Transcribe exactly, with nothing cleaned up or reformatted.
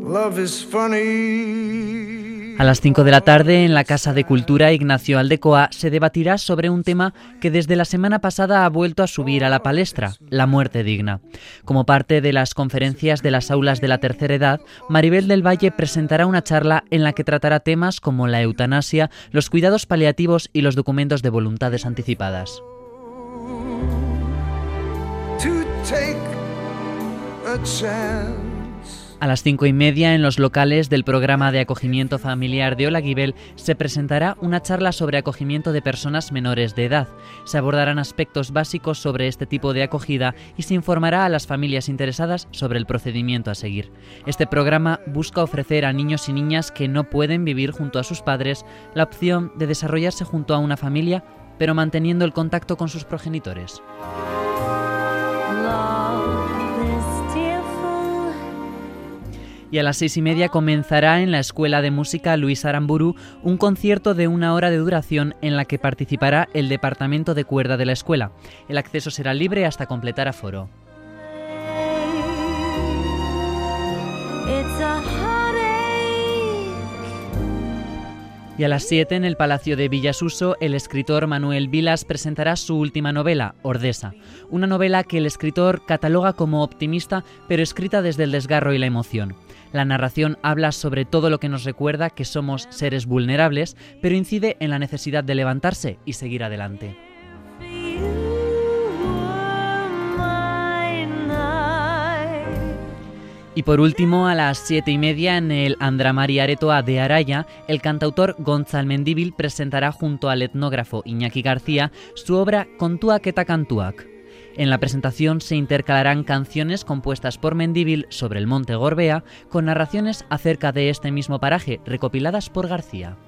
Love is funny. A las cinco de la tarde, en la Casa de Cultura Ignacio Aldecoa, se debatirá sobre un tema que desde la semana pasada ha vuelto a subir a la palestra, la muerte digna. Como parte de las conferencias de las aulas de la tercera edad, Maribel del Valle presentará una charla en la que tratará temas como la eutanasia, los cuidados paliativos y los documentos de voluntades anticipadas. To take a chance. A las cinco y media, en los locales del programa de acogimiento familiar de Olaguibel, se presentará una charla sobre acogimiento de personas menores de edad. Se abordarán aspectos básicos sobre este tipo de acogida y se informará a las familias interesadas sobre el procedimiento a seguir. Este programa busca ofrecer a niños y niñas que no pueden vivir junto a sus padres la opción de desarrollarse junto a una familia, pero manteniendo el contacto con sus progenitores. Y a las seis y media comenzará en la Escuela de Música Luis Aramburu un concierto de una hora de duración en la que participará el departamento de cuerda de la escuela. El acceso será libre hasta completar aforo. Y a las siete, en el Palacio de Villasuso, el escritor Manuel Vilas presentará su última novela, Ordesa. Una novela que el escritor cataloga como optimista, pero escrita desde el desgarro y la emoción. La narración habla sobre todo lo que nos recuerda que somos seres vulnerables, pero incide en la necesidad de levantarse y seguir adelante. Y por último, a las siete y media, en el Andramari Aretoa de Araya, el cantautor Gontzal Mendíbil presentará junto al etnógrafo Iñaki García su obra Kontuak eta Kantuak. En la presentación se intercalarán canciones compuestas por Mendíbil sobre el monte Gorbea con narraciones acerca de este mismo paraje recopiladas por García.